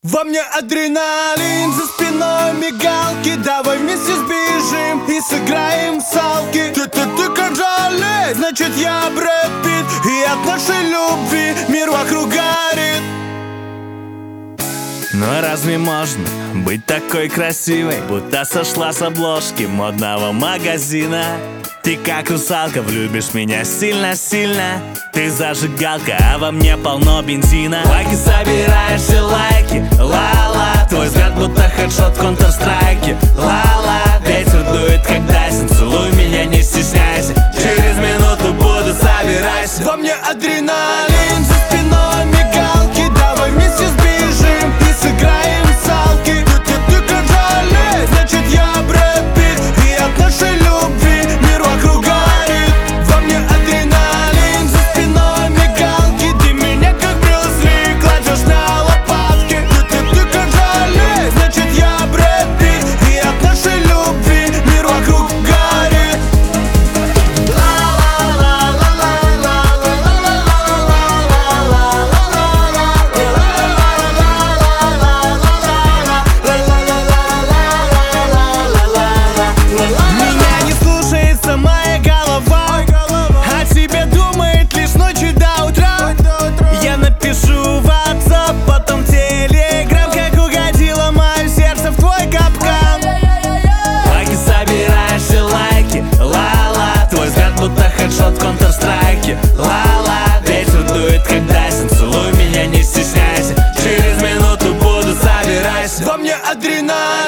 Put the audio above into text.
Во мне адреналин, за спиной мигалки. Давай вместе сбежим и сыграем в салки. Ты как Джоли, значит я Брэд Питт. И от нашей любви мир вокруг горит. Но разве можно быть такой красивой, будто сошла с обложки модного магазина? Ты как русалка, влюбишь меня сильно-сильно. Ты зажигалка, а во мне полно бензина. Лайки собираешь и лайки, ла-ла. Твой взгляд будто хедшот в Counter-Strike, ла-ла. Ветер дует, как Дайсон, целуй меня, не стесняйся. Через минуту буду, собирайся. Во мне адреналин, за спиной мигалки. Давай вместе сбежим и сыграем в салки. Ты как Джоли, значит я Брэд Питт. И от нашей любви мир вокруг горит. Во мне адреналин, за спиной мигалки. Ты меня как Брюс Ли кладешь на лопатки. Ты как Джоли, значит я Брэд Питт. И от нашей любви мир вокруг горит. Меня не слушается моя голова, о тебе думает лишь ночью до утра. Я напишу в WhatsApp, потом Telegram, как угодило мое сердце в твой капкан. Лайки собираешь и лайки, ла-ла. Твой взгляд будто хедшот в Counter-Strike, ла-ла. Ветер дует, как Дайсон, целуй меня, не стесняйся. Через минуту буду, собирайся. Во мне адреналин.